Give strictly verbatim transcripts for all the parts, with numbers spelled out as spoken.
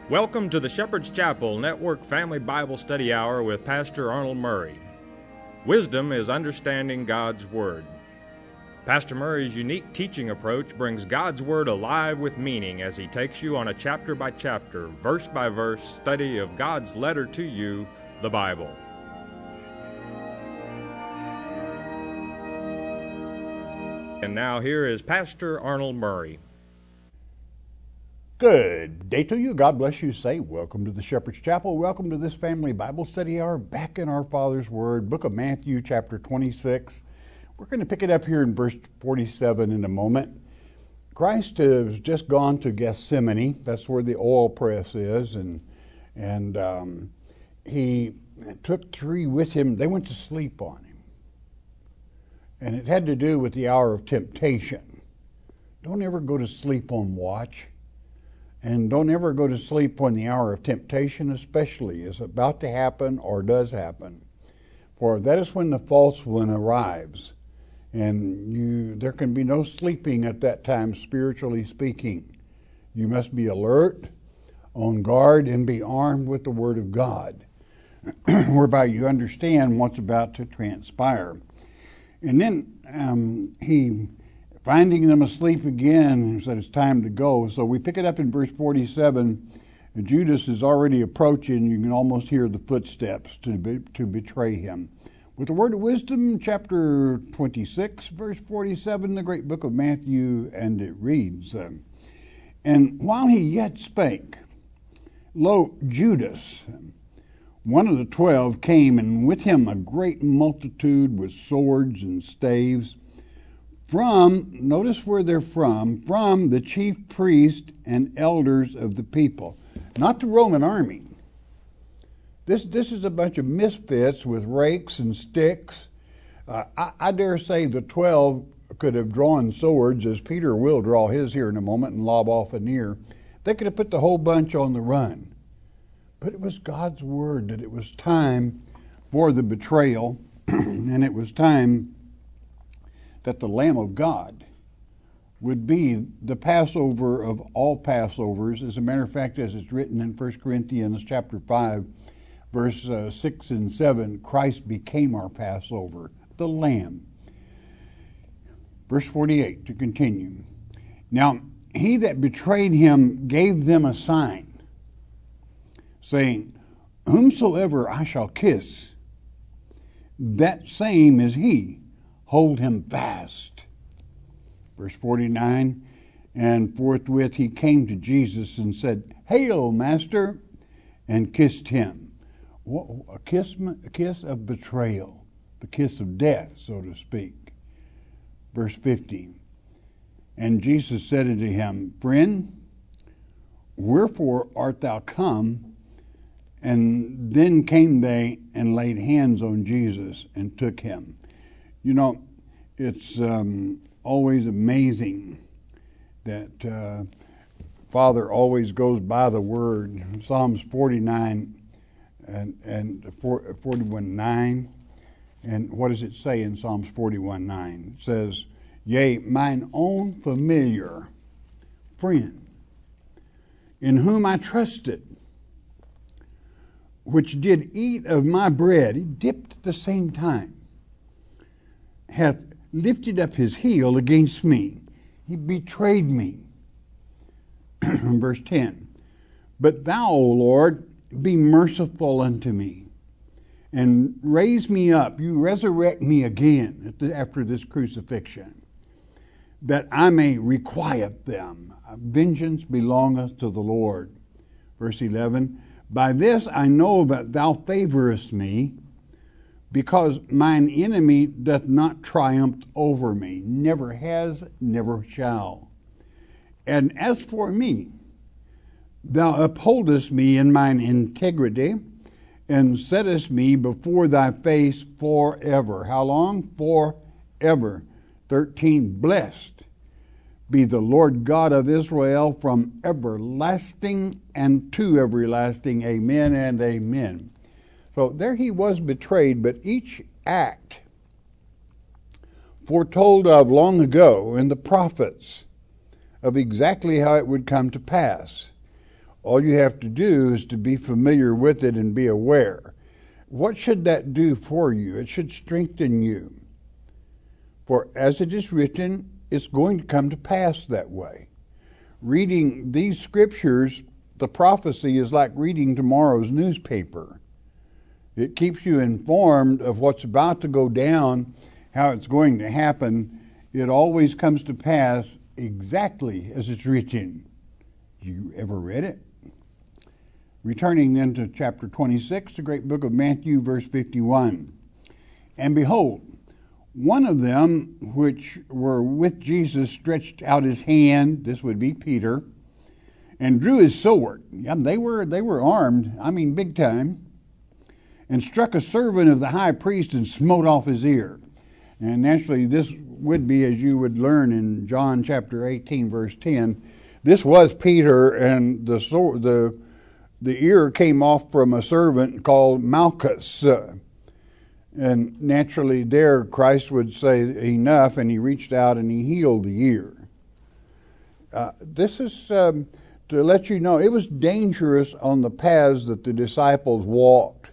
Welcome to the Shepherd's Chapel Network Family Bible Study Hour with Pastor Arnold Murray. Wisdom is understanding God's Word. Pastor Murray's unique teaching approach brings God's Word alive with meaning as he takes you on a chapter-by-chapter, verse-by-verse study of God's letter to you, the Bible. And now here is Pastor Arnold Murray. Good day to you. God bless you. Say, welcome to the Shepherd's Chapel. Welcome to this family Bible study hour back in our Father's Word, book of Matthew, chapter twenty-six. We're going to pick it up here in verse forty-seven in a moment. Christ has just gone to Gethsemane. That's where the oil press is. And, and um, he took three with him. They went to sleep on him. And it had to do with the hour of temptation. Don't ever go to sleep on watch. And don't ever go to sleep when the hour of temptation especially is about to happen or does happen. For that is when the false one arrives. And you, there can be no sleeping at that time, spiritually speaking. You must be alert, on guard, and be armed with the Word of God, whereby you understand what's about to transpire. And then um, he... finding them asleep again, he said it's time to go. So we pick it up in verse forty-seven. Judas is already approaching. You can almost hear the footsteps to be, to betray him. With the word of wisdom, chapter twenty-six, verse forty-seven, the great book of Matthew, and it reads, uh, And while he yet spake, lo, Judas, one of the twelve, came, and with him a great multitude with swords and staves, From, notice where they're from, from the chief priest and elders of the people. Not the Roman army. This this is a bunch of misfits with rakes and sticks. Uh, I, I dare say the twelve could have drawn swords, as Peter will draw his here in a moment and lob off an ear. They could have put the whole bunch on the run. But it was God's word that it was time for the betrayal, and it was time that the Lamb of God would be the Passover of all Passovers. As a matter of fact, as it's written in First Corinthians chapter five, verse uh, six and seven, Christ became our Passover, the Lamb. Verse forty-eight, to continue. Now, he that betrayed him gave them a sign, saying, Whomsoever I shall kiss, that same is he. Hold him fast. Verse forty-nine, and forthwith he came to Jesus and said, Hail, Master, and kissed him. A kiss, a kiss of betrayal, the kiss of death, so to speak. Verse fifty, and Jesus said unto him, Friend, wherefore art thou come? And then came they and laid hands on Jesus and took him. You know, it's um, always amazing that uh, Father always goes by the Word. Psalms forty-nine and, and forty-one nine. And what does it say in Psalms forty-one nine? It says, Yea, mine own familiar friend, in whom I trusted, which did eat of my bread, he dipped at the same time, hath lifted up his heel against me. He betrayed me. Verse ten. But thou, O Lord, be merciful unto me, and raise me up. You resurrect me again after this crucifixion, that I may requite them. Vengeance belongeth to the Lord. Verse eleven. By this I know that thou favorest me, because mine enemy doth not triumph over me, never has, never shall. And as for me, thou upholdest me in mine integrity, and settest me before thy face forever. How long? Forever. thirteen. Blessed be the Lord God of Israel from everlasting and to everlasting. Amen and amen. So there he was betrayed, but each act foretold of long ago in the prophets of exactly how it would come to pass. All you have to do is to be familiar with it and be aware. What should that do for you? It should strengthen you. For as it is written, it's going to come to pass that way. Reading these scriptures, the prophecy is like reading tomorrow's newspaper. It keeps you informed of what's about to go down, how it's going to happen. It always comes to pass exactly as it's written. You ever read it? Returning then to chapter twenty-six, the great book of Matthew, verse fifty-one. And behold, one of them which were with Jesus stretched out his hand, this would be Peter, and drew his sword. Yeah, they were they were armed, I mean big time, and struck a servant of the high priest and smote off his ear. And naturally this would be, as you would learn in John chapter eighteen, verse ten, this was Peter, and the sword, the the ear came off from a servant called Malchus. Uh, and naturally there Christ would say enough, and he reached out and he healed the ear. Uh, this is um, to let you know it was dangerous on the paths that the disciples walked.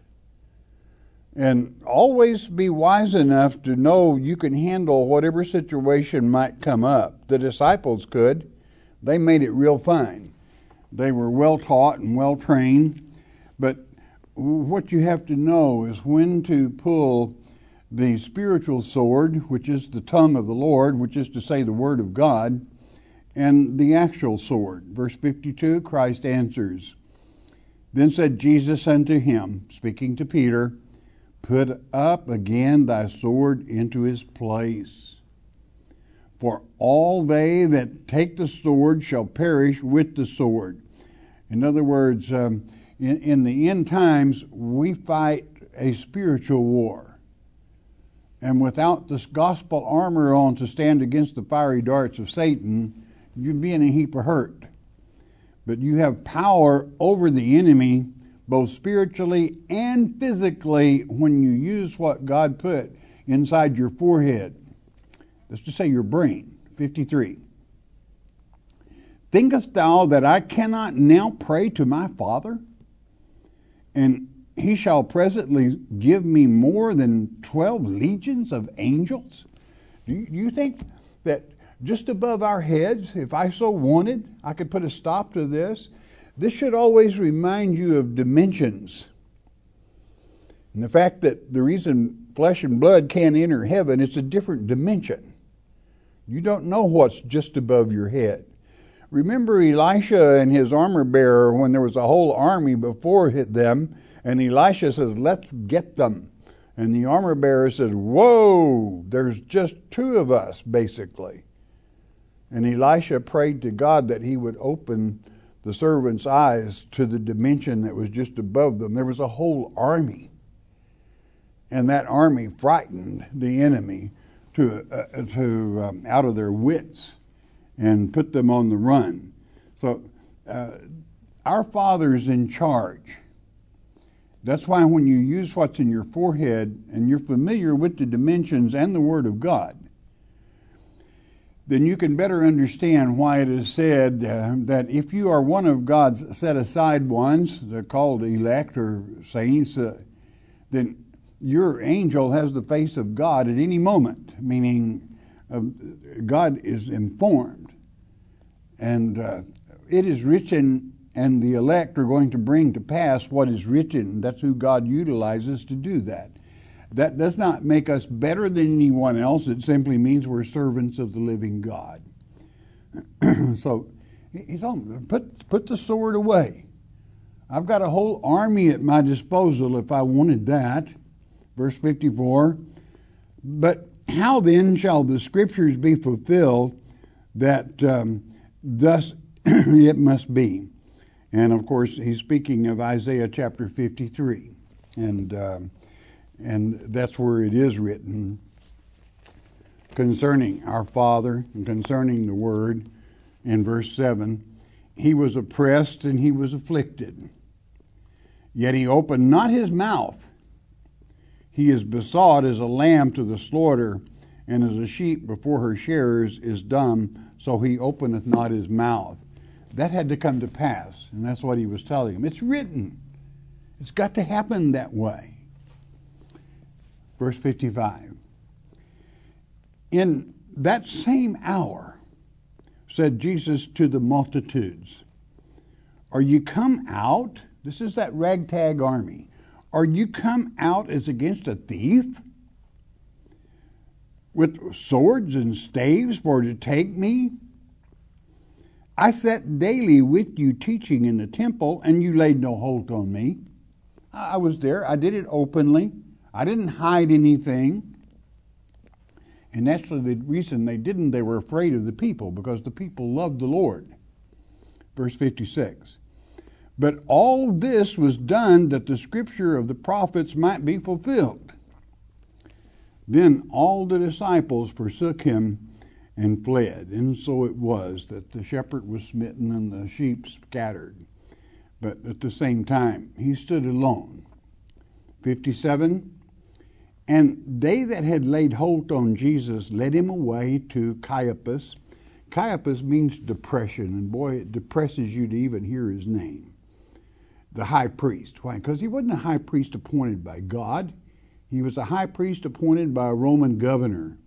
And always be wise enough to know you can handle whatever situation might come up. The disciples could. They made it real fine. They were well taught and well trained. But what you have to know is when to pull the spiritual sword, which is the tongue of the Lord, which is to say the word of God, and the actual sword. Verse fifty-two, Christ answers, Then said Jesus unto him, speaking to Peter, Put up again thy sword into his place. For all they that take the sword shall perish with the sword. In other words, um, in, in the end times, we fight a spiritual war. And without this gospel armor on to stand against the fiery darts of Satan, you'd be in a heap of hurt. But you have power over the enemy, both spiritually and physically, when you use what God put inside your forehead. Let's just say your brain. fifty-three. Thinkest thou that I cannot now pray to my Father, and he shall presently give me more than twelve legions of angels? Do you, do you think that just above our heads, if I so wanted, I could put a stop to this? This should always remind you of dimensions. And the fact that the reason flesh and blood can't enter heaven, it's a different dimension. You don't know what's just above your head. Remember Elisha and his armor bearer when there was a whole army before them, and Elisha says, let's get them. And the armor bearer says, whoa, there's just two of us, basically. And Elisha prayed to God that he would open the servant's eyes to the dimension that was just above them. There was a whole army. And that army frightened the enemy to uh, to um, out of their wits and put them on the run. So uh, our Father's in charge. That's why when you use what's in your forehead and you're familiar with the dimensions and the Word of God, then you can better understand why it is said uh, that if you are one of God's set-aside ones, they're called elect or saints, uh, then your angel has the face of God at any moment, meaning uh, God is informed. And uh, it is written, and the elect are going to bring to pass what is written. That's who God utilizes to do that. That does not make us better than anyone else. It simply means we're servants of the living God. So he's on, put, put the sword away. I've got a whole army at my disposal if I wanted that. Verse fifty-four, but how then shall the scriptures be fulfilled that um, thus it must be? And of course, he's speaking of Isaiah chapter fifty-three. And, um, and that's where it is written concerning our Father and concerning the Word. In verse seven, he was oppressed and he was afflicted, yet he opened not his mouth. He is besought as a lamb to the slaughter, and as a sheep before her shearers is dumb, so he openeth not his mouth. that had to come to pass, and that's what he was telling them. It's written. It's got to happen that way. Verse fifty-five. In that same hour, said Jesus to the multitudes, are you come out? This is that ragtag army. Are you come out as against a thief? With swords and staves for to take me? I sat daily with you teaching in the temple, and you laid no hold on me. I was there. I did it openly. I didn't hide anything. And naturally, the reason they didn't, they were afraid of the people, because the people loved the Lord. Verse fifty-six. But all this was done that the scripture of the prophets might be fulfilled. Then all the disciples forsook him and fled. And so it was that the shepherd was smitten and the sheep scattered. But at the same time, he stood alone. fifty-seven. And they that had laid hold on Jesus led him away to Caiaphas. Caiaphas means depression, and boy, it depresses you to even hear his name. The high priest. Why? Because he wasn't a high priest appointed by God. He was a high priest appointed by a Roman governor.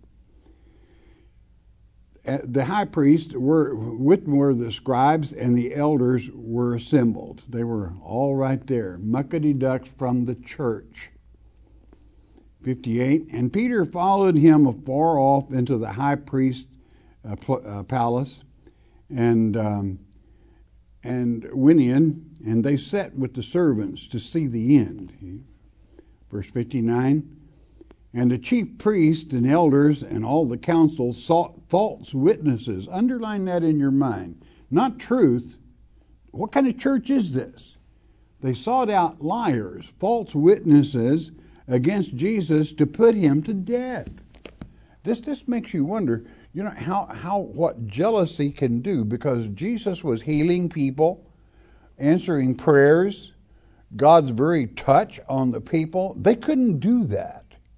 The high priest were with where the scribes and the elders were assembled. They were all right there, muckety ducks from the church. fifty-eight. And Peter followed him afar off into the high priest's uh, pl- uh, palace, and um, and went in, and they sat with the servants to see the end. Verse fifty-nine. And the chief priests and elders and all the council sought false witnesses. Underline that in your mind. Not truth. What kind of church is this? They sought out liars, false witnesses against Jesus to put him to death. This this makes you wonder, you know, how, how what jealousy can do, because Jesus was healing people, answering prayers, God's very touch on the people. They couldn't do that.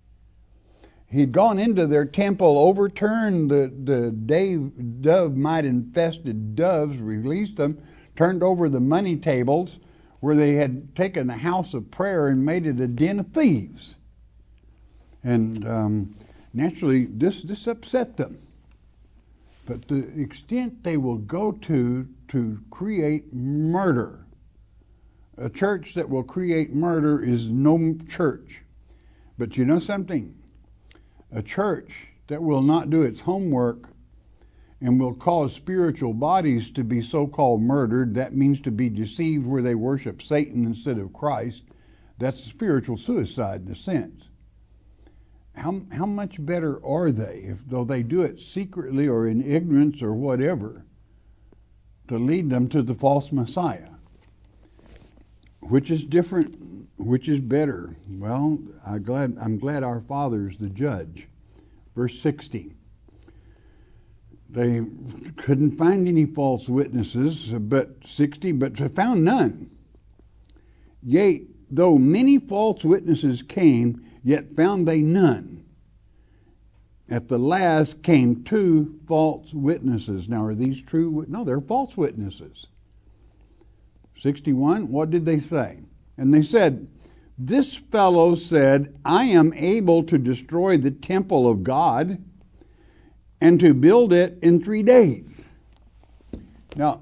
He'd gone into their temple, overturned the, the dove mite infested doves, released them, turned over the money tables where they had taken the house of prayer and made it a den of thieves. And um, naturally, this, this upset them. But the extent they will go to to create murder, a church that will create murder is no church. But you know something? A church that will not do its homework and will cause spiritual bodies to be so-called murdered, that means to be deceived where they worship Satan instead of Christ, that's spiritual suicide in a sense. How, how much better are they, if though they do it secretly or in ignorance or whatever, to lead them to the false Messiah? Which is different, which is better? Well, I'm glad, I'm glad our Father's the judge. Verse sixty. They couldn't find any false witnesses, but sixty, but found none. Yea, though many false witnesses came, yet found they none. At the last came two false witnesses. Now, are these true? No, they're false witnesses. sixty-one, what did they say? And they said, this fellow said, I am able to destroy the temple of God and to build it in three days. Now,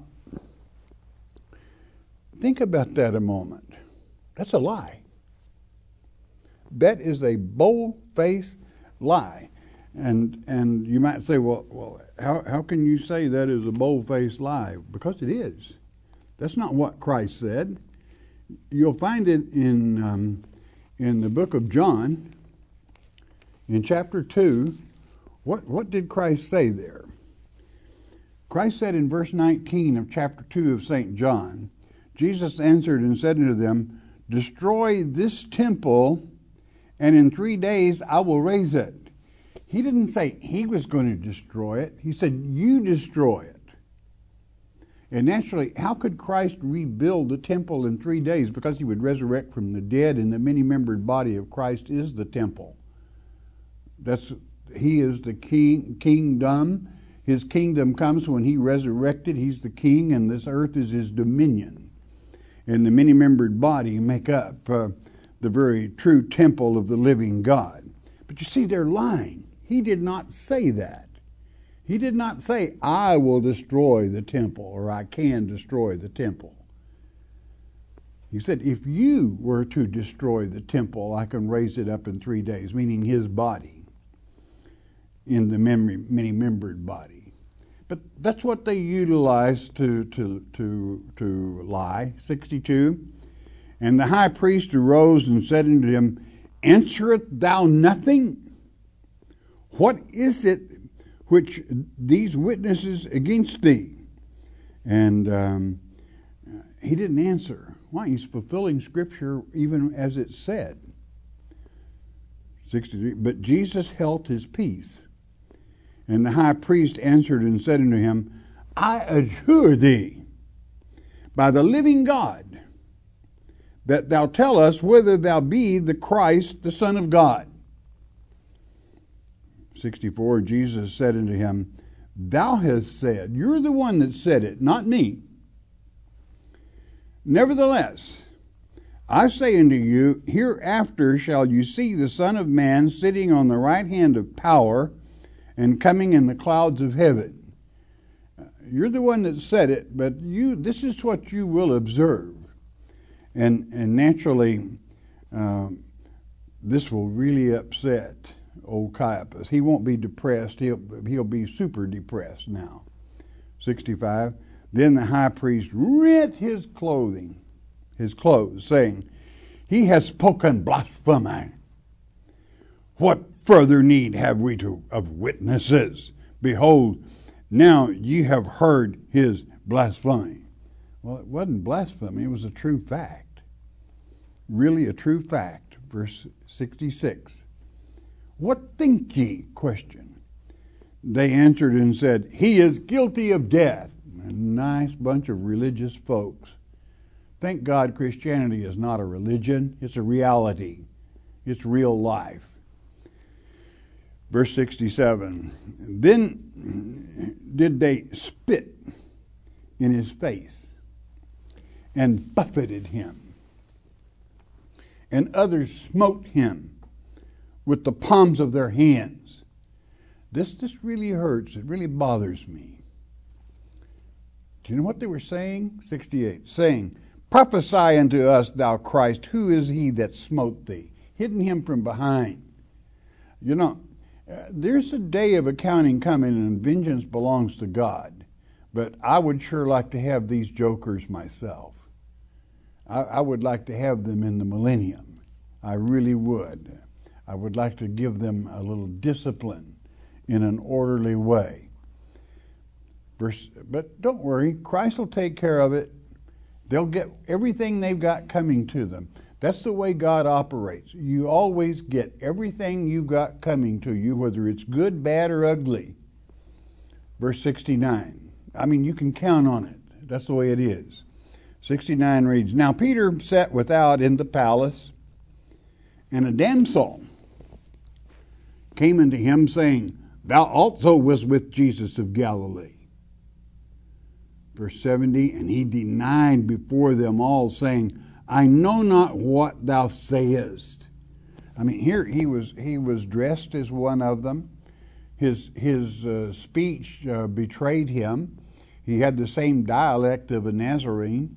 think about that a moment. That's a lie. That is a bold-faced lie. And and you might say, well, well, how, how can you say that is a bold-faced lie? Because it is. That's not what Christ said. You'll find it in um, in the book of John, in chapter two. What, what did Christ say there? Christ said in verse nineteen of chapter two of Saint John, Jesus answered and said unto them, destroy this temple, and in three days I will raise it. He didn't say he was going to destroy it. He said, you destroy it. And naturally, how could Christ rebuild the temple in three days? Because he would resurrect from the dead, and the many-membered body of Christ is the temple. That's He is the king, kingdom. his kingdom comes when he resurrected. He's the king, and this earth is his dominion. And the many-membered body make up uh, the very true temple of the living God. But you see, they're lying. He did not say that. He did not say, I will destroy the temple, or I can destroy the temple. He said, if you were to destroy the temple, I can raise it up in three days, meaning his body, in the memory, many-membered body. But that's what they utilized to, to, to, to lie. sixty-two, and the high priest arose and said unto him, answerest thou nothing? What is it which these witnesses against thee? And um, he didn't answer. Why? He's fulfilling Scripture even as it said. sixty-three, but Jesus held his peace. And the high priest answered and said unto him, I adjure thee by the living God, that thou tell us whether thou be the Christ, the Son of God. sixty-four, Jesus said unto him, thou hast said, you're the one that said it, not me. Nevertheless, I say unto you, hereafter shall you see the Son of Man sitting on the right hand of power and coming in the clouds of heaven. You're the one that said it, but you this is what you will observe. And and naturally, um, this will really upset old Caiaphas. He won't be depressed. He'll, he'll be super depressed now. sixty-five, then the high priest rent his clothing, his clothes, saying, he has spoken blasphemy. What further need have we to of witnesses? Behold, now ye have heard his blasphemy. Well, it wasn't blasphemy, it was a true fact. Really a true fact. Verse sixty-six. What think ye? Question. They answered and said, he is guilty of death. A nice bunch of religious folks. Thank God Christianity is not a religion, it's a reality. It's real life. Verse sixty-seven, then did they spit in his face and buffeted him, and others smote him with the palms of their hands. This, this really hurts. It really bothers me. Do you know what they were saying? sixty-eight, saying, prophesy unto us, thou Christ, who is he that smote thee? Hitting him from behind. You know, uh, there's a day of accounting coming, and vengeance belongs to God. But I would sure like to have these jokers myself. I, I would like to have them in the millennium. I really would. I would like to give them a little discipline in an orderly way. Verse, but don't worry, Christ will take care of it. They'll get everything they've got coming to them. That's the way God operates. You always get everything you've got coming to you, whether it's good, bad, or ugly. Verse sixty-nine. I mean, you can count on it. That's the way it is. sixty-nine reads, now Peter sat without in the palace, and a damsel came unto him, saying, thou also wast with Jesus of Galilee. Verse seventy, and he denied before them all, saying, I know not what thou sayest. I mean, here he was he was dressed as one of them. His, his uh, speech uh, betrayed him. He had the same dialect of a Nazarene.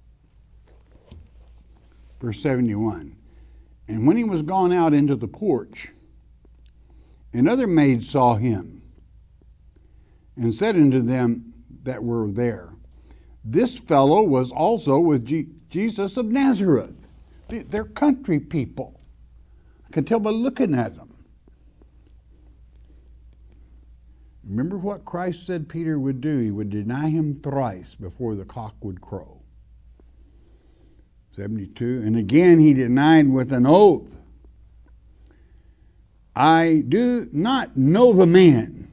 Verse seventy-one, and when he was gone out into the porch, another maid saw him, and said unto them that were there, this fellow was also with G- Jesus of Nazareth. They're country people. I can tell by looking at them. Remember what Christ said Peter would do? He would deny him thrice before the cock would crow. seventy-two, and again he denied with an oath, I do not know the man.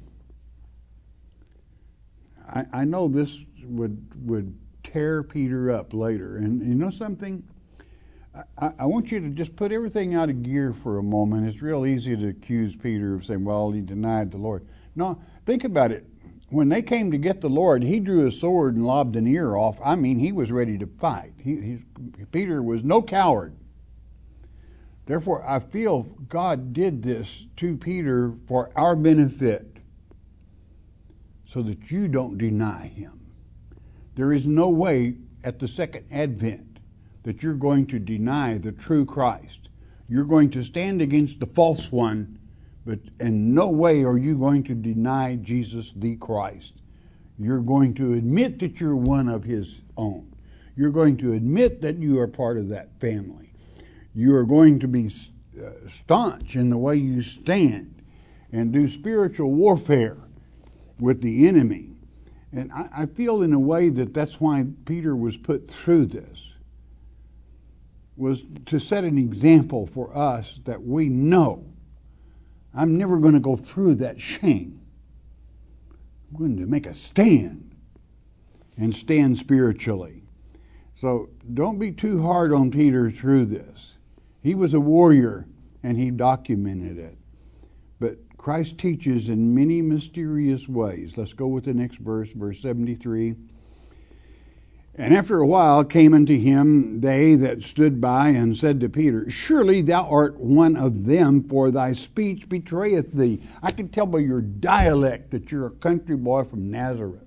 I, I know this would would tear Peter up later. And you know something? I, I want you to just put everything out of gear for a moment. It's real easy to accuse Peter of saying, well, he denied the Lord. No, think about it. when they came to get the Lord, he drew his sword and lobbed an ear off. I mean, he was ready to fight. He, he, Peter was no coward. Therefore, I feel God did this to Peter for our benefit, so that you don't deny him. There is no way at the second advent that you're going to deny the true Christ. You're going to stand against the false one, but in no way are you going to deny Jesus the Christ. You're going to admit that you're one of his own. You're going to admit that you are part of that family. You are going to be uh, staunch in the way you stand and do spiritual warfare with the enemy. And I, I feel in a way that that's why Peter was put through this, was to set an example for us that we know I'm never going to go through that shame. I'm going to make a stand and stand spiritually. So don't be too hard on Peter through this. He was a warrior and he documented it. But Christ teaches in many mysterious ways. Let's go with the next verse, verse seventy-three. And after a while came unto him they that stood by and said to Peter, Surely thou art one of them, for thy speech betrayeth thee. I can tell by your dialect that you're a country boy from Nazareth.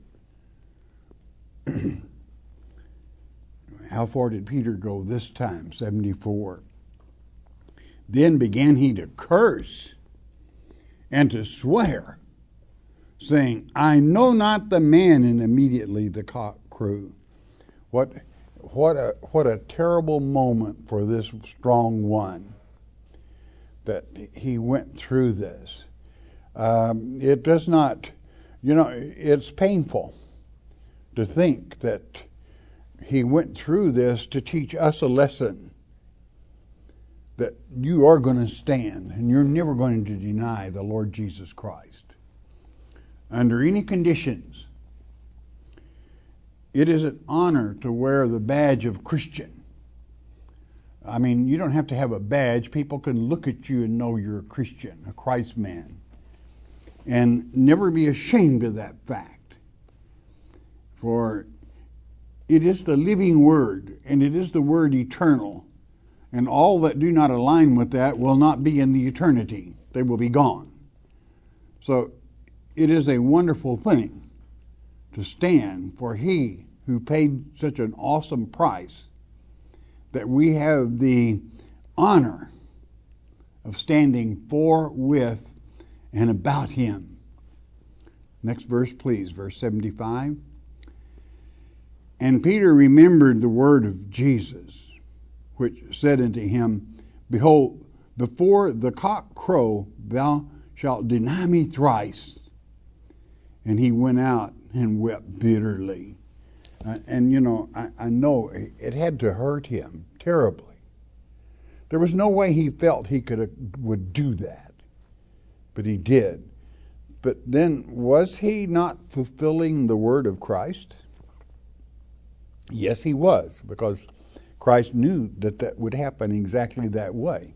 How far did Peter go this time? seventy-four. Then began he to curse and to swear, saying, I know not the man. And immediately the cock crew. What, what a what a terrible moment for this strong one, that he went through this. Um, it does not, you know, it's painful to think that he went through this to teach us a lesson, that you are going to stand and you're never going to deny the Lord Jesus Christ under any conditions. It is an honor to wear the badge of Christian. I mean, you don't have to have a badge. People can look at you and know you're a Christian, a Christ man, and never be ashamed of that fact. For it is the living word, and it is the word eternal. And all that do not align with that will not be in the eternity. They will be gone. So it is a wonderful thing to stand for he who paid such an awesome price, that we have the honor of standing for, with, and about him. Next verse, please, verse seventy-five. And Peter remembered the word of Jesus, which said unto him, Behold, before the cock crow, thou shalt deny me thrice. And he went out and wept bitterly. Uh, and, you know, I, I know it had to hurt him terribly. There was no way he felt he could have, would do that. But he did. But then, was he not fulfilling the word of Christ? Yes, he was, because Christ knew that that would happen exactly that way.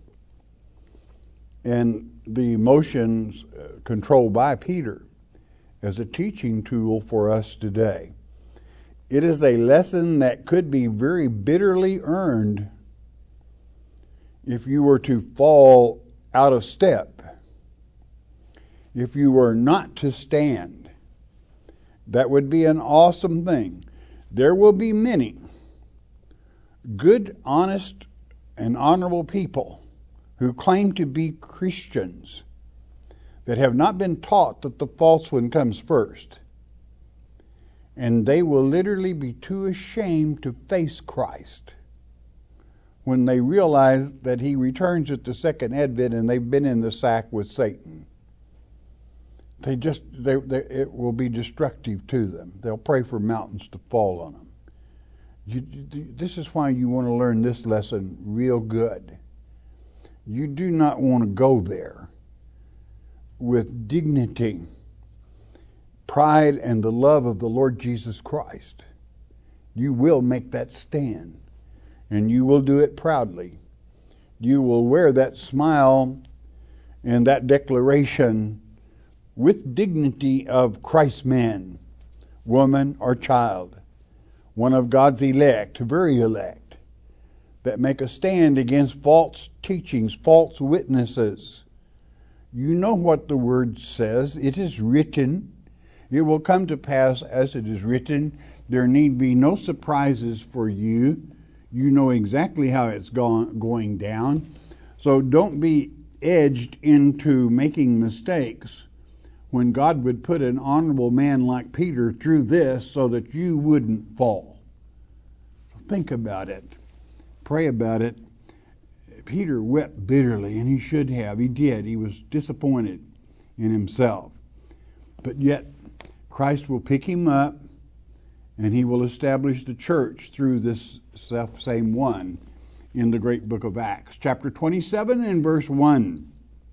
And the emotions uh, controlled by Peter as a teaching tool for us today. It is a lesson that could be very bitterly earned if you were to fall out of step, if you were not to stand. That would be an awesome thing. There will be many good, honest, and honorable people who claim to be Christians that have not been taught that the false one comes first. And they will literally be too ashamed to face Christ when they realize that he returns at the second advent and they've been in the sack with Satan. They just, they, they, it will be destructive to them. They'll pray for mountains to fall on them. You, you, this is why you want to learn this lesson real good. You do not want to go there with dignity, pride, and the love of the Lord Jesus Christ. You will make that stand, and you will do it proudly. You will wear that smile and that declaration with dignity of Christ's man, woman, or child, one of God's elect, very elect, that make a stand against false teachings, false witnesses. You know what the word says. It is written. It will come to pass as it is written. There need be no surprises for you. You know exactly how it's gone, going down. So don't be edged into making mistakes when God would put an honorable man like Peter through this so that you wouldn't fall. So think about it. Pray about it. Peter wept bitterly, and he should have. He did. He was disappointed in himself. But yet, Christ will pick him up, and he will establish the church through this self-same one in the great book of Acts. Chapter twenty-seven and verse one.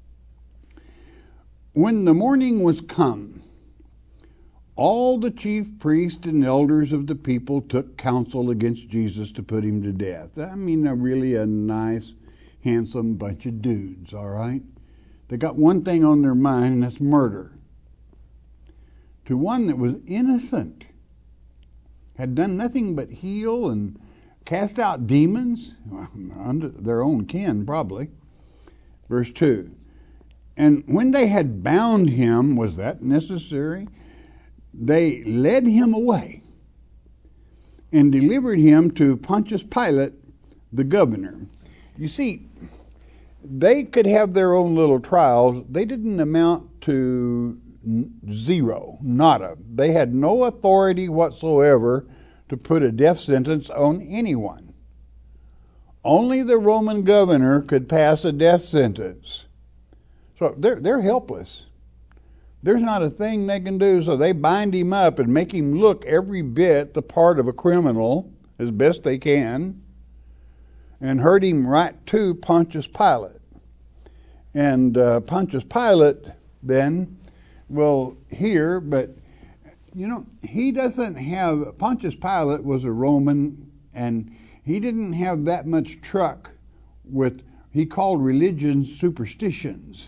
When the morning was come, all the chief priests and elders of the people took counsel against Jesus to put him to death. I mean, a really a nice, handsome bunch of dudes, all right? They got one thing on their mind, and that's murder. To one that was innocent, had done nothing but heal and cast out demons, under their own kin probably. Verse two. And when they had bound him, was that necessary? They led him away and delivered him to Pontius Pilate, the governor. You see, they could have their own little trials. They didn't amount to zero, nada. They had no authority whatsoever to put a death sentence on anyone. Only the Roman governor could pass a death sentence. So they're, they're helpless. There's not a thing they can do, so they bind him up and make him look every bit the part of a criminal as best they can, and herd him right to Pontius Pilate. And uh, Pontius Pilate then will hear, but you know, he doesn't have, Pontius Pilate was a Roman, and he didn't have that much truck with, he called religion superstitions.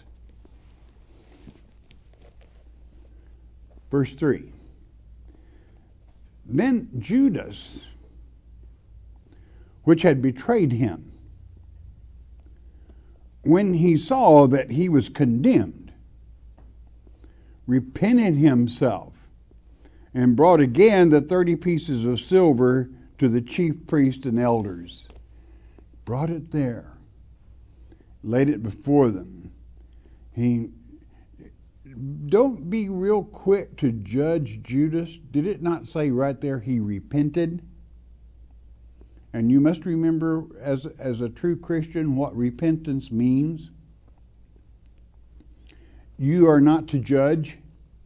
Verse three. Then Judas, which had betrayed him, when he saw that he was condemned, repented himself, and brought again the thirty pieces of silver to the chief priests and elders. Brought it there, laid it before them. He don't be real quick to judge Judas. Did it not say right there he repented? And you must remember, as, as a true Christian, what repentance means. You are not to judge.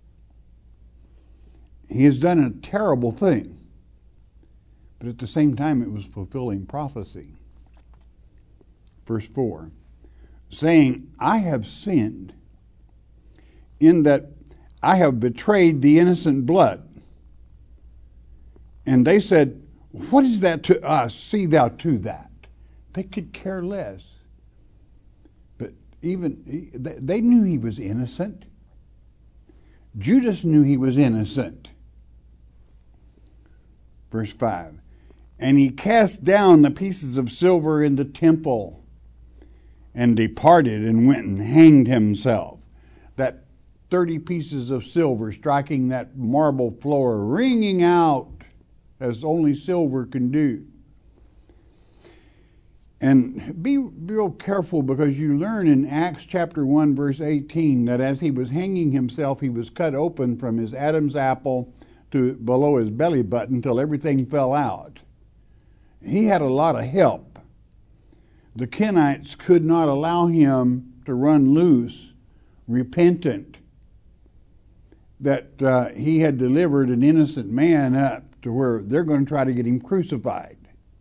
He has done a terrible thing. But at the same time, it was fulfilling prophecy. Verse four. Saying, I have sinned in that I have betrayed the innocent blood. And they said, what is that to us? See thou to that. They could care less. But even, they knew he was innocent. Judas knew he was innocent. Verse five. And he cast down the pieces of silver in the temple and departed and went and hanged himself. That thirty pieces of silver striking that marble floor, ringing out as only silver can do. And be real careful, because you learn in Acts chapter one verse eighteen that as he was hanging himself, he was cut open from his Adam's apple to below his belly button until everything fell out. He had a lot of help. The Kenites could not allow him to run loose, repentant, that uh, he had delivered an innocent man up to where they're going to try to get him crucified.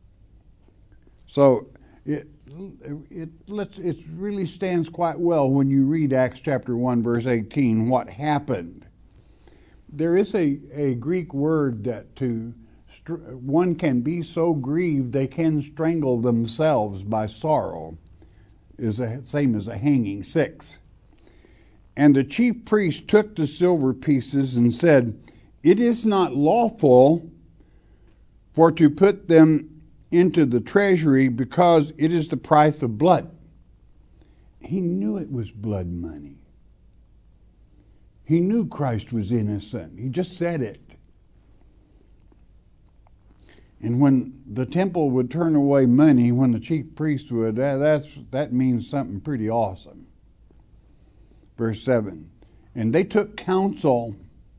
So it it let's it really stands quite well when you read Acts chapter one verse eighteen what happened. There is a, a Greek word that to one can be so grieved they can strangle themselves by sorrow, is the same as a hanging, six. And the chief priest took the silver pieces and said, "It is not lawful for to put them into the treasury, because it is the price of blood." He knew it was blood money. He knew Christ was innocent. He just said it. And when the temple would turn away money, when the chief priest would, that, that's, that means something pretty awesome. Verse seven, and they took counsel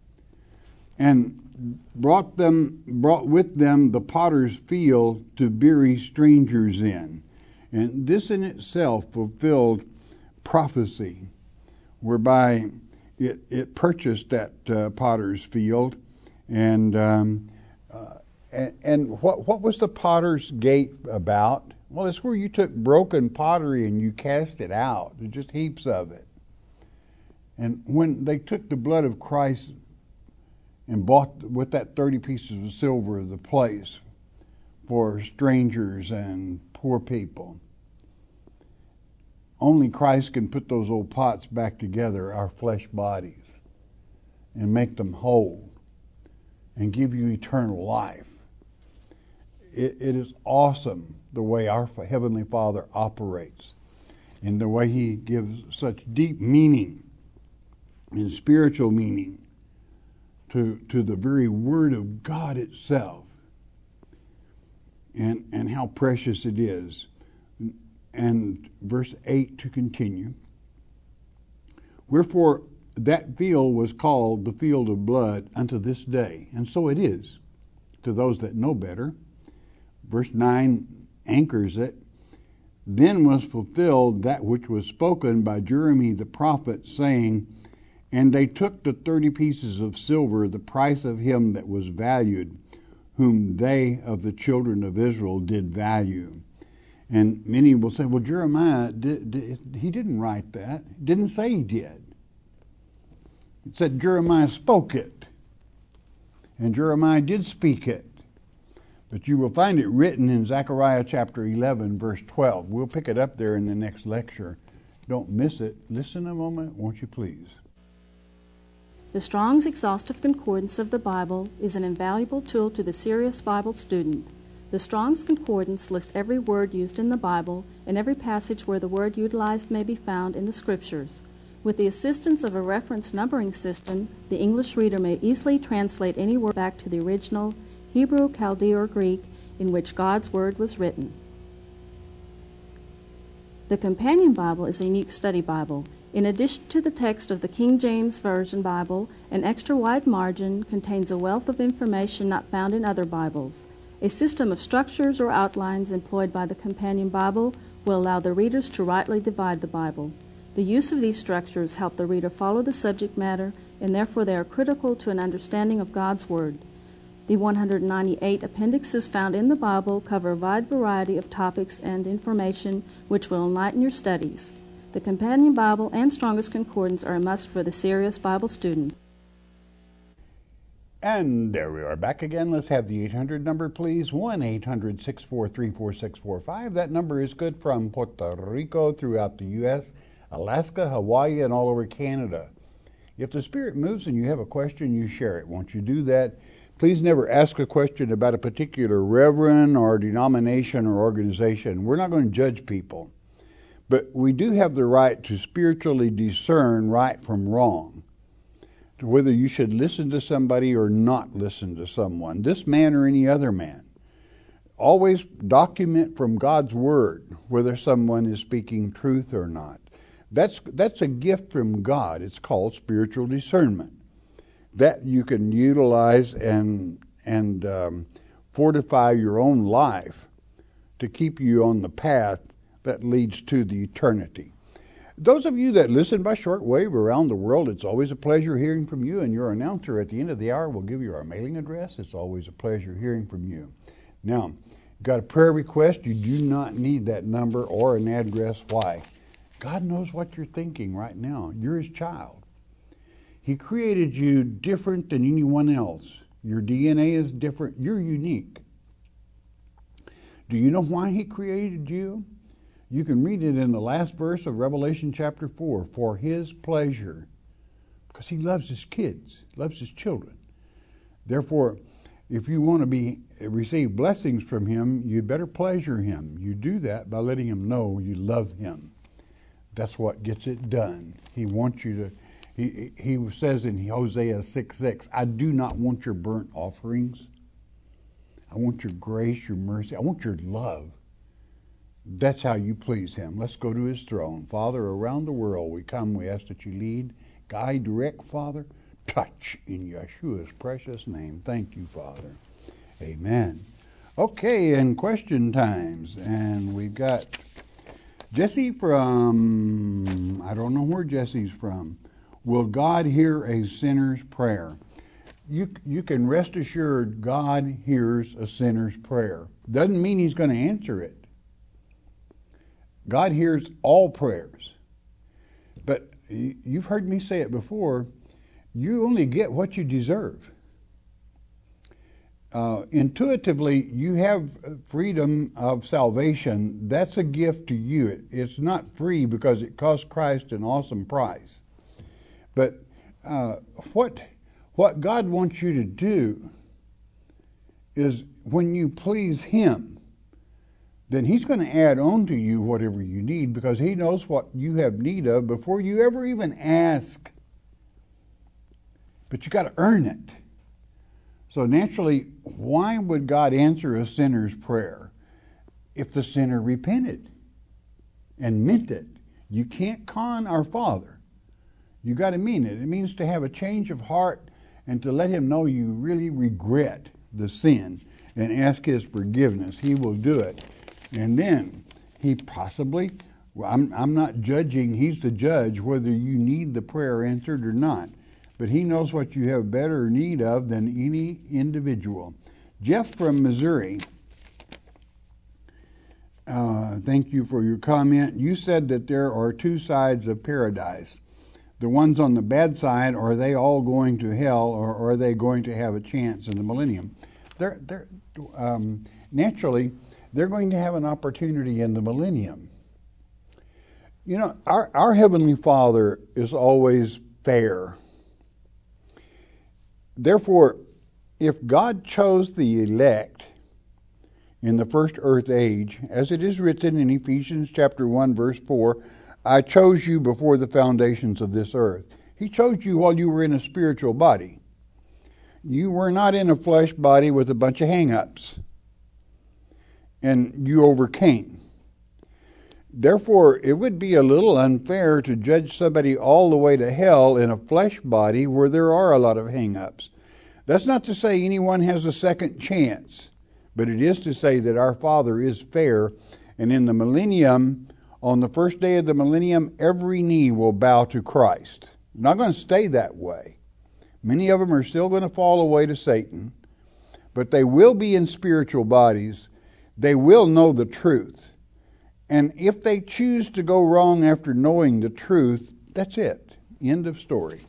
and brought them, brought with them the potter's field to bury strangers in. And this in itself fulfilled prophecy, whereby it, it purchased that uh, potter's field. And and, and what what was the potter's gate about? Well, it's where you took broken pottery and you cast it out. There's just heaps of it. And when they took the blood of Christ and bought with that thirty pieces of silver the place for strangers and poor people, only Christ can put those old pots back together, our flesh bodies, and make them whole and give you eternal life. It, it is awesome the way our Heavenly Father operates and the way He gives such deep meaning and spiritual meaning to, to the very Word of God itself, and, and how precious it is. And verse eight to continue. Wherefore that field was called the field of blood unto this day. And so it is to those that know better. Verse nine anchors it. Then was fulfilled that which was spoken by Jeremy the prophet, saying, and they took the thirty pieces of silver, the price of him that was valued, whom they of the children of Israel did value. And many will say, well, Jeremiah, did, did, he didn't write that. He didn't say he did. It said Jeremiah spoke it. And Jeremiah did speak it. But you will find it written in Zechariah chapter eleven, verse twelve. We'll pick it up there in the next lecture. Don't miss it. Listen a moment, won't you please? The Strong's Exhaustive Concordance of the Bible is an invaluable tool to the serious Bible student. The Strong's Concordance lists every word used in the Bible and every passage where the word utilized may be found in the Scriptures. With the assistance of a reference numbering system, the English reader may easily translate any word back to the original Hebrew, Chaldee, or Greek in which God's Word was written. The Companion Bible is a unique study Bible. In addition to the text of the King James Version Bible, an extra wide margin contains a wealth of information not found in other Bibles. A system of structures or outlines employed by the Companion Bible will allow the readers to rightly divide the Bible. The use of these structures help the reader follow the subject matter, and therefore they are critical to an understanding of God's Word. The one hundred ninety-eight appendixes found in the Bible cover a wide variety of topics and information which will enlighten your studies. The Companion Bible and Strong's Concordance are a must for the serious Bible student. And there we are back again. Let's have the eight hundred number, please. one eight hundred six four three four six four five. That number is good from Puerto Rico throughout the U S, Alaska, Hawaii, and all over Canada. If the Spirit moves and you have a question, you share it. Won't you do that? Please never ask a question about a particular reverend or denomination or organization. We're not going to judge people. But we do have the right to spiritually discern right from wrong, to whether you should listen to somebody or not listen to someone, this man or any other man. Always document from God's Word whether someone is speaking truth or not. That's, that's a gift from God. It's called spiritual discernment. That you can utilize and, and um, fortify your own life to keep you on the path that leads to the eternity. Those of you that listen by shortwave around the world, it's always a pleasure hearing from you, and your announcer at the end of the hour will give you our mailing address. It's always a pleasure hearing from you. Now, got a prayer request, you do not need that number or an address. Why? God knows what you're thinking right now. You're His child. He created you different than anyone else. Your D N A is different. You're unique. Do you know why He created you? You can read it in the last verse of Revelation chapter four, for his pleasure, because he loves his kids, loves his children. Therefore, if you want to be receive blessings from him, you better pleasure him. You do that by letting him know you love him. That's what gets it done. He wants you to, he, he says in Hosea six six, I do not want your burnt offerings. I want your grace, your mercy. I want your love. That's how you please him. Let's go to his throne. Father, around the world we come, we ask that you lead, guide, direct, Father. Touch in Yeshua's precious name. Thank you, Father. Amen. Okay, and question times. And we've got Jesse from, I don't know where Jesse's from. Will God hear a sinner's prayer? You, you can rest assured God hears a sinner's prayer. Doesn't mean he's going to answer it. God hears all prayers. But you've heard me say it before, you only get what you deserve. Uh, intuitively, you have freedom of salvation. That's a gift to you. It, it's not free because it cost Christ an awesome price. But uh, what, what God wants you to do is when you please him, then he's going to add on to you whatever you need, because he knows what you have need of before you ever even ask. But you got to earn it. So naturally, why would God answer a sinner's prayer if the sinner repented and meant it? You can't con our Father. You got to mean it. It means to have a change of heart and to let him know you really regret the sin and ask his forgiveness. He will do it. And then he possibly, well, I'm, I'm not judging, he's the judge, whether you need the prayer answered or not. But he knows what you have better need of than any individual. Jeff from Missouri, uh, thank you for your comment. You said that there are two sides of paradise. The ones on the bad side, are they all going to hell, or are they going to have a chance in the millennium? They're, they're, um, naturally, they're going to have an opportunity in the millennium. You know, our, our Heavenly Father is always fair. Therefore, if God chose the elect in the first earth age, as it is written in Ephesians chapter one, verse four, I chose you before the foundations of this earth. He chose you while you were in a spiritual body. You were not in a flesh body with a bunch of hang-ups. And you overcame. Therefore, it would be a little unfair to judge somebody all the way to hell in a flesh body where there are a lot of hang-ups. That's not to say anyone has a second chance, but it is to say that our Father is fair, and in the millennium, on the first day of the millennium, every knee will bow to Christ. Not going to stay that way. Many of them are still going to fall away to Satan, but they will be in spiritual bodies. They will know the truth. And if they choose to go wrong after knowing the truth, that's it. End of story.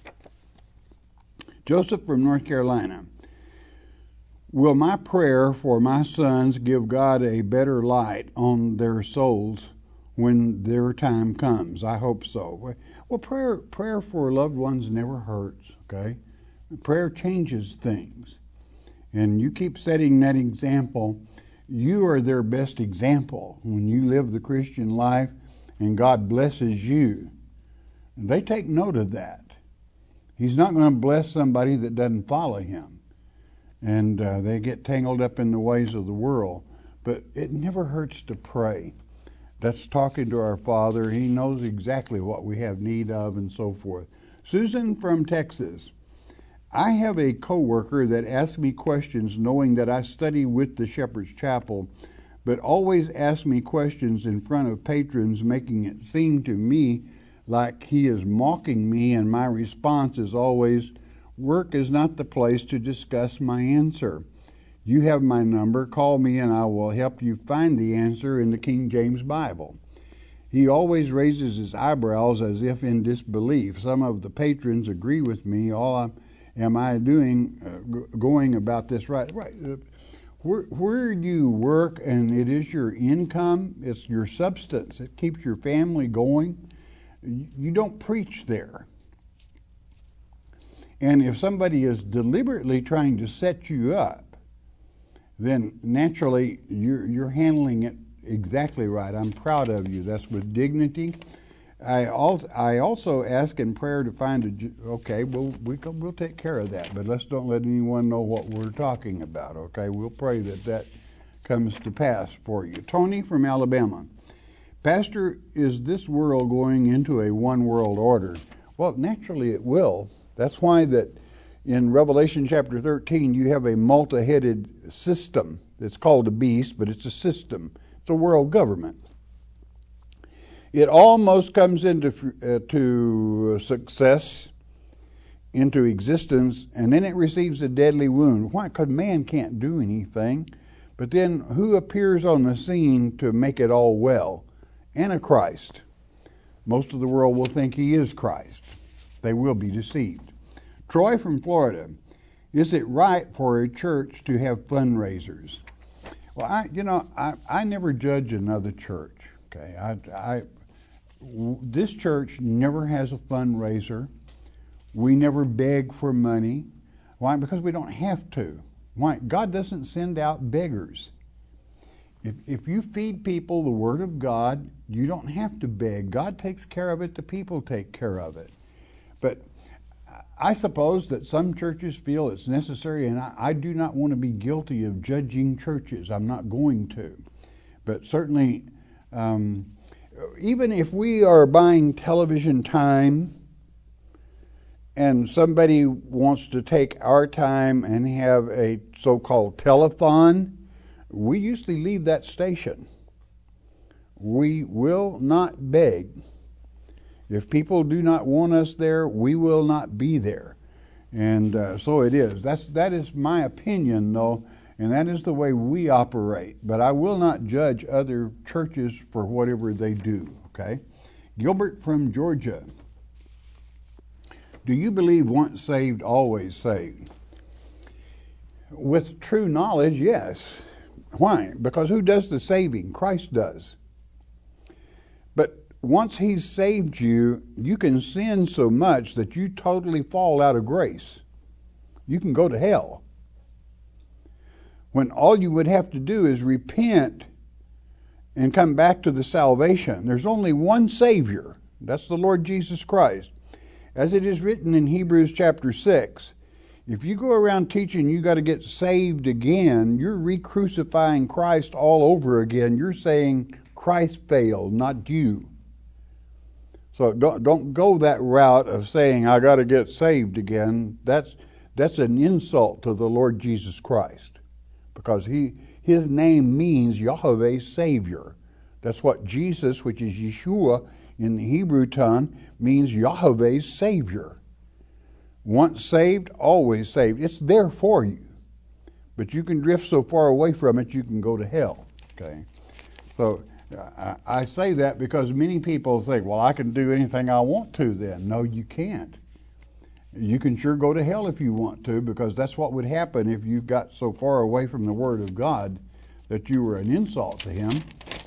Joseph from North Carolina. Will my prayer for my sons give God a better light on their souls when their time comes? I hope so. Well, prayer prayer for loved ones never hurts, okay? Prayer changes things. And you keep setting that example. You are their best example when you live the Christian life and God blesses you. They take note of that. He's not going to bless somebody that doesn't follow him. And uh, they get tangled up in the ways of the world. But it never hurts to pray. That's talking to our Father. He knows exactly what we have need of and so forth. Susan from Texas. I have a coworker that asks me questions knowing that I study with the Shepherd's Chapel, but always asks me questions in front of patrons, making it seem to me like he is mocking me, and my response is always, work is not the place to discuss my answer. You have my number, call me and I will help you find the answer in the King James Bible. He always raises his eyebrows as if in disbelief. Some of the patrons agree with me. All I'm, am I doing, uh, going about this right? Right. where, where you work and it is your income, it's your substance, it keeps your family going, you don't preach there. And if somebody is deliberately trying to set you up, then naturally you're, you're handling it exactly right. I'm proud of you. That's with dignity. I also, I also ask in prayer to find a, okay, we'll, we can, we'll take care of that, but let's don't let anyone know what we're talking about, okay? We'll pray that that comes to pass for you. Tony from Alabama. Pastor, is this world going into a one world order? Well, naturally it will. That's why that in Revelation chapter thirteen, you have a multi-headed system. It's called a beast, but it's a system. It's a world government. It almost comes into uh, to success, into existence, and then it receives a deadly wound. Why? Because man can't do anything. But then who appears on the scene to make it all well? Antichrist. Most of the world will think he is Christ. They will be deceived. Troy from Florida. Is it right for a church to have fundraisers? Well, I, you know, I, I never judge another church. Okay, I, I, this church never has a fundraiser. We never beg for money. Why? Because we don't have to. Why? God doesn't send out beggars. If if you feed people the Word of God, you don't have to beg. God takes care of it. The people take care of it. But I suppose that some churches feel it's necessary, and I, I do not want to be guilty of judging churches. I'm not going to. But certainly, um, even if we are buying television time and somebody wants to take our time and have a so-called telethon, we usually leave that station. We will not beg. If people do not want us there, we will not be there. And uh, so it is. That's, that is my opinion, though, and that is the way we operate. But I will not judge other churches for whatever they do, okay? Gilbert from Georgia. Do you believe once saved, always saved? With true knowledge, yes. Why? Because who does the saving? Christ does. But once he's saved you, you can sin so much that you totally fall out of grace. You can go to hell. When all you would have to do is repent and come back to the salvation. There's only one Savior. That's the Lord Jesus Christ. As it is written in Hebrews chapter six, if you go around teaching you got to get saved again, you're re-crucifying Christ all over again. You're saying Christ failed, not you. So don't don't go that route of saying I got to get saved again. That's that's an insult to the Lord Jesus Christ, because he his name means Yahweh Savior. That's what Jesus, which is Yeshua in the Hebrew tongue, means Yahweh's Savior. Once saved, always saved. It's there for you, but you can drift so far away from it you can go to hell. Okay, so. I say that because many people think, well, I can do anything I want to then. No, you can't. You can sure go to hell if you want to, because that's what would happen if you got so far away from the Word of God that you were an insult to Him.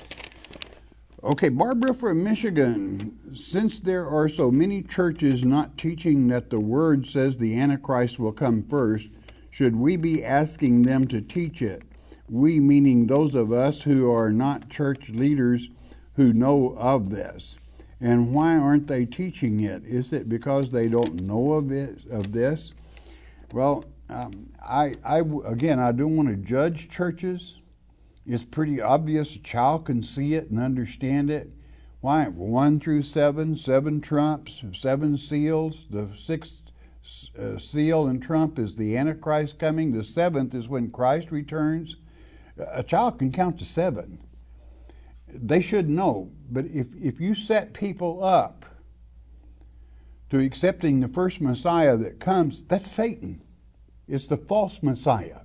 Okay, Barbara from Michigan. Since there are so many churches not teaching that the Word says the Antichrist will come first, should we be asking them to teach it? We, meaning those of us who are not church leaders who know of this. And why aren't they teaching it? Is it because they don't know of it, of this? Well, um, I, I, again, I don't want to judge churches. It's pretty obvious a child can see it and understand it. Why? One through seven, seven trumps, seven seals. The sixth uh, seal and trump is the Antichrist coming. The seventh is when Christ returns. A child can count to seven. They should know. But if, if you set people up to accepting the first Messiah that comes, that's Satan. It's the false Messiah.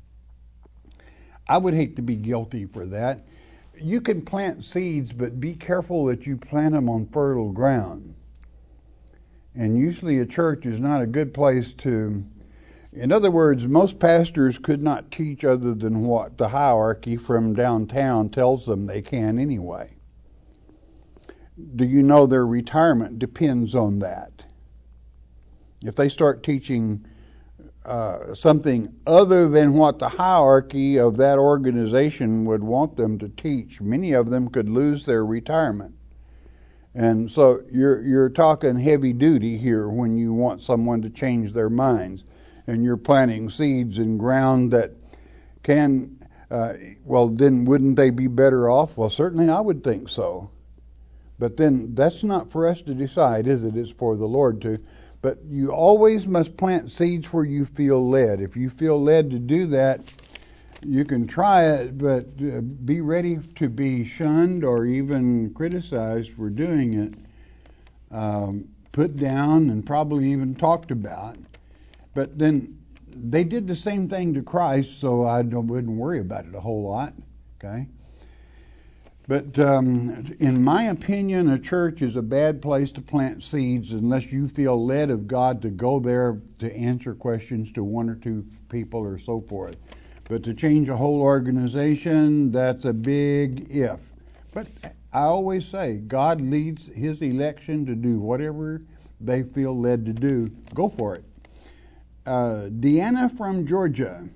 I would hate to be guilty for that. You can plant seeds, but be careful that you plant them on fertile ground. And usually a church is not a good place to... In other words, most pastors could not teach other than what the hierarchy from downtown tells them they can anyway. Do you know their retirement depends on that? If they start teaching uh, something other than what the hierarchy of that organization would want them to teach, many of them could lose their retirement. And so you're you're talking heavy duty here when you want someone to change their minds. And you're planting seeds in ground that can, uh, well, then wouldn't they be better off? Well, certainly I would think so. But then that's not for us to decide, is it? It's for the Lord to. But you always must plant seeds where you feel led. If you feel led to do that, you can try it, but uh, be ready to be shunned or even criticized for doing it, um, put down and probably even talked about. But then they did the same thing to Christ, so I don't, wouldn't worry about it a whole lot, okay? But um, in my opinion, a church is a bad place to plant seeds unless you feel led of God to go there to answer questions to one or two people or so forth. But to change a whole organization, that's a big if. But I always say, God leads His election to do whatever they feel led to do. Go for it. Uh, Deanna from Georgia.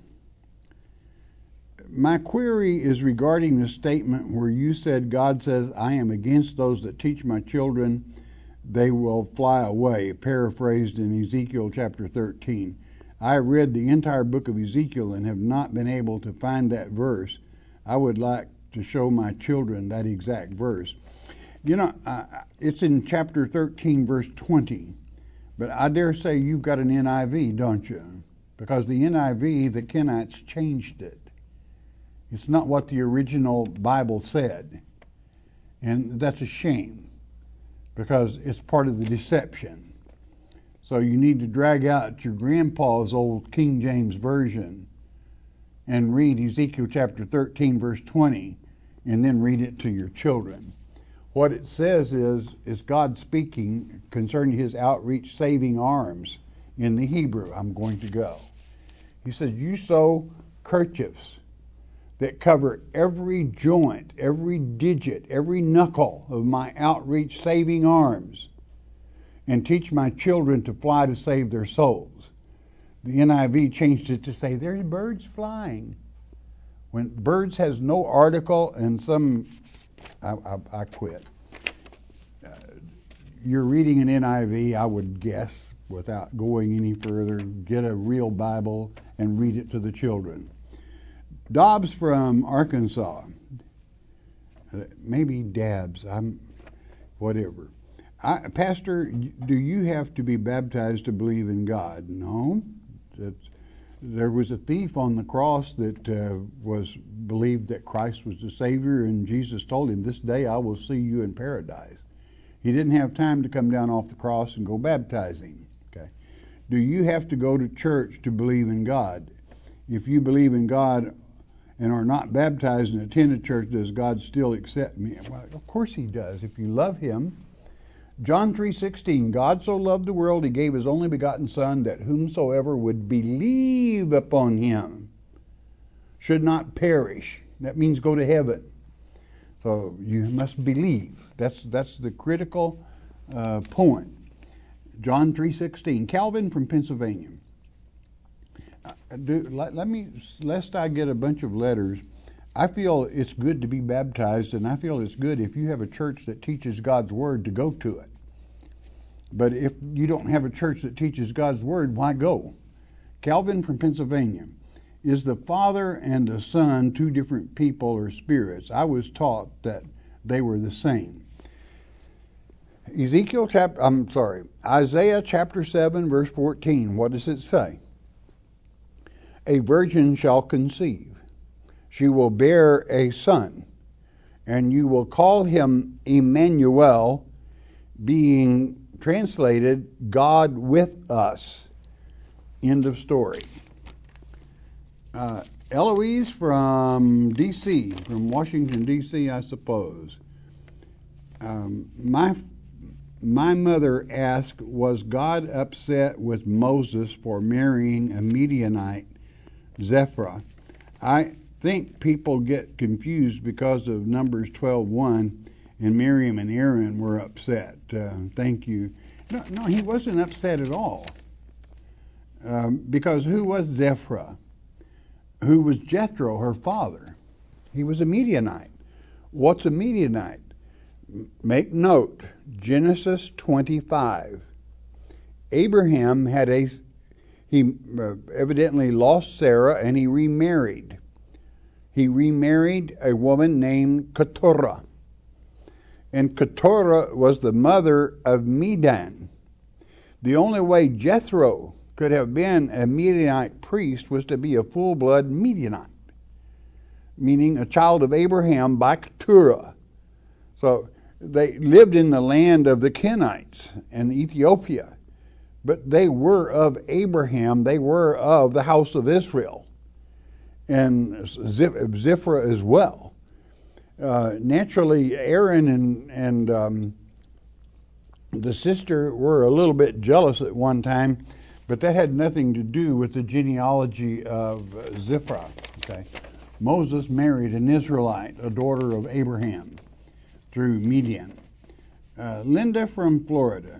My query is regarding the statement where you said God says, I am against those that teach my children, they will fly away, paraphrased in Ezekiel chapter thirteen. I read the entire book of Ezekiel and have not been able to find that verse. I would like to show my children that exact verse. You know, uh, it's in chapter thirteen, verse twenty. But I dare say you've got an N I V, don't you? Because the N I V, the Kenites changed it. It's not what the original Bible said. And that's a shame, because it's part of the deception. So you need to drag out your grandpa's old King James Version and read Ezekiel chapter thirteen, verse twenty, and then read it to your children. What it says is, is God speaking concerning His outreach saving arms in the Hebrew. I'm going to go. He says, you sew kerchiefs that cover every joint, every digit, every knuckle of my outreach saving arms, and teach my children to fly to save their souls. The N I V changed it to say, there's birds flying. When birds has no article and some... I, I, I quit. Uh, you're reading an N I V, I would guess, without going any further. Get a real Bible and read it to the children. Dobbs from Arkansas. Uh, maybe Dabbs. I'm whatever. I, Pastor, do you have to be baptized to believe in God? No. That's, there was a thief on the cross that uh, was believed that Christ was the Savior, and Jesus told him, this day I will see you in paradise. He didn't have time to come down off the cross and go baptizing. Okay. Do you have to go to church to believe in God? If you believe in God and are not baptized and attend a church, does God still accept me? Well, of course He does, if you love Him. John three sixteen, God so loved the world, He gave His only begotten Son, that whomsoever would believe upon Him should not perish. That means go to heaven. So you must believe. That's that's the critical uh, point. John three sixteen. Calvin from Pennsylvania. Uh, do, let, let me, lest I get a bunch of letters, I feel it's good to be baptized, and I feel it's good if you have a church that teaches God's Word to go to it. But if you don't have a church that teaches God's Word, why go? Calvin from Pennsylvania. Is the Father and the Son two different people or spirits? I was taught that they were the same. Ezekiel chapter, I'm sorry, Isaiah chapter seven, verse fourteen. What does it say? A virgin shall conceive. She will bear a son, and you will call him Emmanuel, being translated God with us. End of story. Uh, Eloise from D C, from Washington, D C, I suppose. Um, my my mother asked, was God upset with Moses for marrying a Midianite, Zipporah? I think people get confused because of Numbers twelve one, and Miriam and Aaron were upset. Uh, thank you. No, no, he wasn't upset at all. Um, because who was Zipporah? Who was Jethro, her father? He was a Midianite. What's a Midianite? Make note, Genesis twenty-five. Abraham had a, he evidently lost Sarah and he remarried. He remarried a woman named Keturah. And Keturah was the mother of Midian. The only way Jethro could have been a Midianite priest was to be a full-blood Midianite, meaning a child of Abraham by Keturah. So they lived in the land of the Kenites and Ethiopia, but they were of Abraham. They were of the house of Israel, and Zipporah as well. Uh, naturally, Aaron and, and um, the sister were a little bit jealous at one time, but that had nothing to do with the genealogy of Zipporah. Okay, Moses married an Israelite, a daughter of Abraham, through Midian. Uh, Linda from Florida.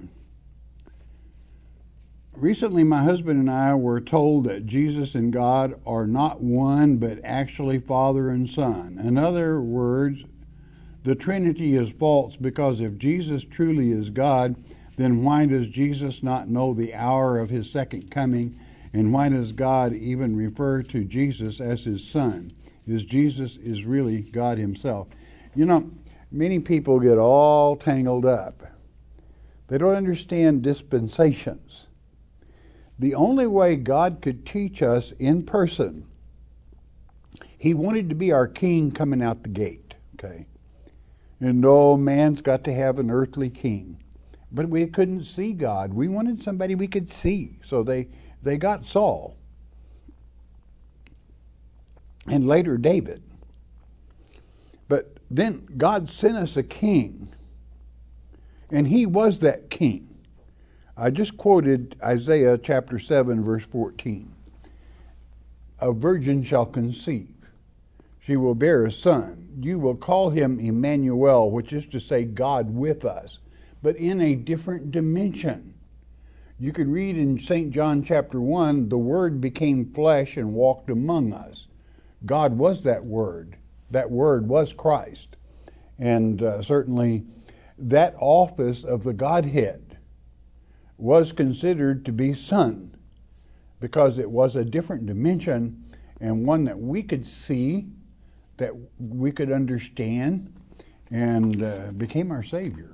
Recently, my husband and I were told that Jesus and God are not one, but actually Father and Son. In other words, the Trinity is false, because if Jesus truly is God, then why does Jesus not know the hour of his second coming? And why does God even refer to Jesus as his Son? Is Jesus is really God himself? You know, many people get all tangled up. They don't understand dispensations. The only way God could teach us in person, he wanted to be our king coming out the gate, okay? And no, man's got to have an earthly king. But we couldn't see God. We wanted somebody we could see. So they, they got Saul. And later David. But then God sent us a king. And he was that king. I just quoted Isaiah chapter seven, verse fourteen. A virgin shall conceive. She will bear a son. You will call him Emmanuel, which is to say God with us, but in a different dimension. You can read in Saint John chapter one, the Word became flesh and walked among us. God was that Word. That Word was Christ. And uh, certainly that office of the Godhead was considered to be Son, because it was a different dimension and one that we could see, that we could understand, and uh, became our Savior.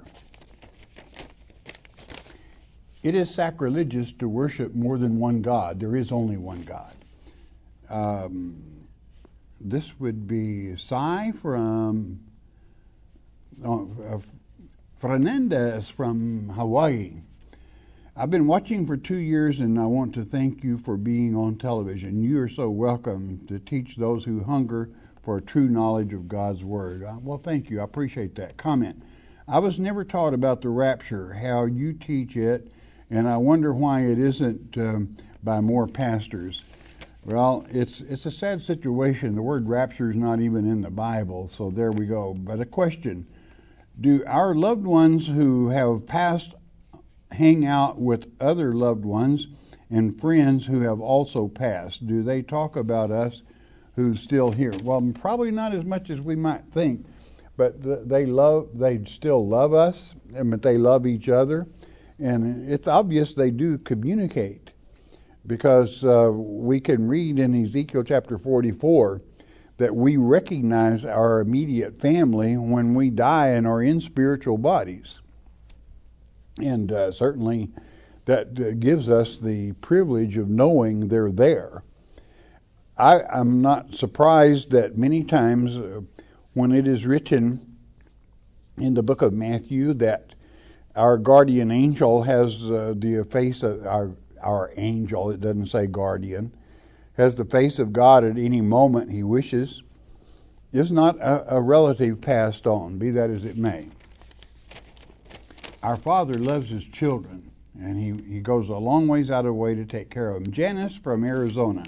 It is sacrilegious to worship more than one God. There is only one God. Um, this would be Sai from uh, uh, Fernandez from Hawaii. I've been watching for two years, and I want to thank you for being on television. You are so welcome to teach those who hunger for a true knowledge of God's Word. Uh, well, thank you. I appreciate that comment. I was never taught about the rapture, how you teach it, and I wonder why it isn't um, by more pastors. Well, it's it's a sad situation. The word rapture is not even in the Bible, so there we go. But a question, do our loved ones who have passed hang out with other loved ones and friends who have also passed? Do they talk about us who's still here? Well, probably not as much as we might think, but they love, they still love us, but they love each other, and it's obvious they do communicate, because uh, we can read in Ezekiel chapter forty-four that we recognize our immediate family when we die and are in spiritual bodies. And uh, certainly that uh, gives us the privilege of knowing they're there. I am not surprised that many times uh, when it is written in the book of Matthew that our guardian angel has uh, the face of our, our angel, it doesn't say guardian, has the face of God at any moment he wishes, is not a, a relative passed on, be that as it may. our Father loves His children, and He, he goes a long ways out of the way to take care of them. Janice from Arizona.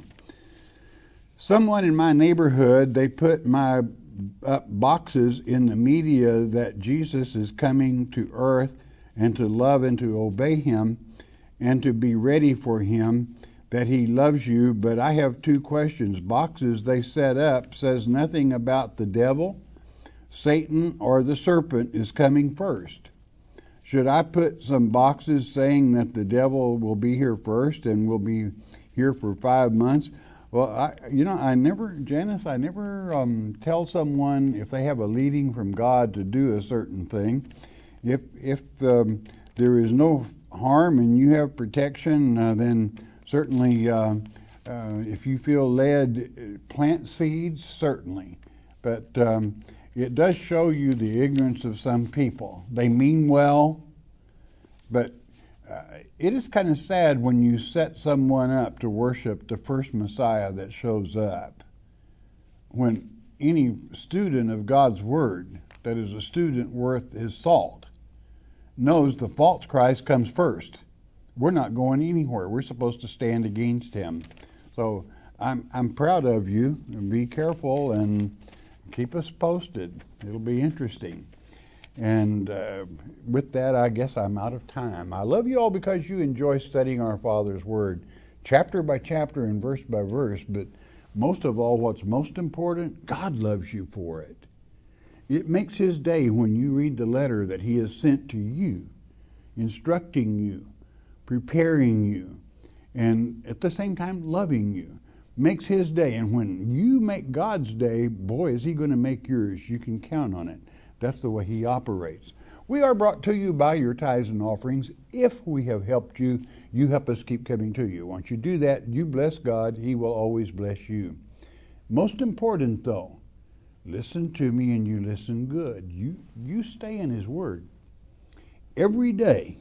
Someone in my neighborhood, they put my up boxes in the media that Jesus is coming to earth and to love and to obey Him and to be ready for Him, that He loves you. But I have two questions. Boxes they set up says nothing about the devil, Satan, or the serpent is coming first. Should I put some boxes saying that the devil will be here first and will be here for five months? Well, I, you know, I never, Janice, I never um, tell someone if they have a leading from God to do a certain thing. If if um, there is no harm and you have protection, uh, then certainly uh, uh, if you feel led, plant seeds, certainly. But um, it does show you the ignorance of some people. They mean well, but Uh, it is kind of sad when you set someone up to worship the first Messiah that shows up. When any student of God's Word, that is a student worth his salt, knows the false Christ comes first. We're not going anywhere. We're supposed to stand against him. So I'm I'm proud of you. Be careful and keep us posted. It'll be interesting. And uh, with that, I guess I'm out of time. I love you all because you enjoy studying our Father's Word, chapter by chapter and verse by verse. But most of all, what's most important, God loves you for it. It makes His day when you read the letter that He has sent to you, instructing you, preparing you, and at the same time loving you. Makes His day. And when you make God's day, boy, is He going to make yours. You can count on it. That's the way He operates. We are brought to you by your tithes and offerings. If we have helped you, you help us keep coming to you. Once you do that, you bless God. He will always bless you. Most important, though, listen to me and you listen good. You, you stay in His Word. Every day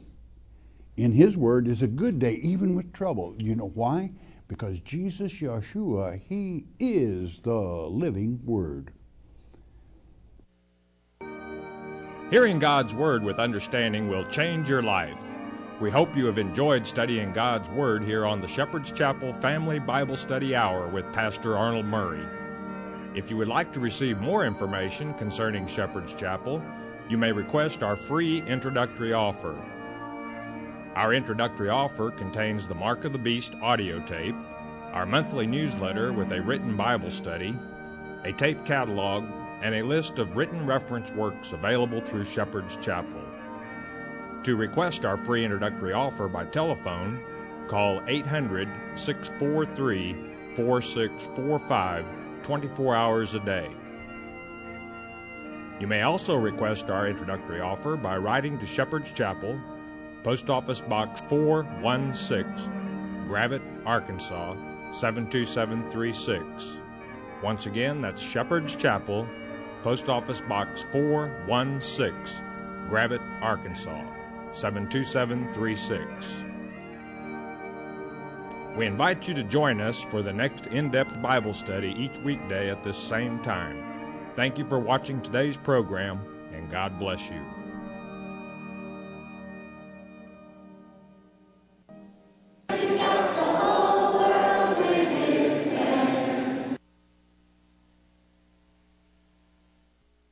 in His Word is a good day, even with trouble. You know why? Because Jesus, Yeshua, He is the living Word. Hearing God's Word with understanding will change your life. We hope you have enjoyed studying God's Word here on the Shepherd's Chapel Family Bible Study Hour with Pastor Arnold Murray. If you would like to receive more information concerning Shepherd's Chapel, you may request our free introductory offer. Our introductory offer contains the Mark of the Beast audio tape, our monthly newsletter with a written Bible study, a tape catalog, and a list of written reference works available through Shepherd's Chapel. To request our free introductory offer by telephone, call eight hundred, six four three, four six four five twenty-four hours a day. You may also request our introductory offer by writing to Shepherd's Chapel, Post Office Box four one six, Gravette, Arkansas, seven two seven three six. Once again, that's Shepherd's Chapel, Post Office Box four one six, Gravette, Arkansas, seven two seven three six. We invite you to join us for the next in-depth Bible study each weekday at this same time. Thank you for watching today's program, and God bless you.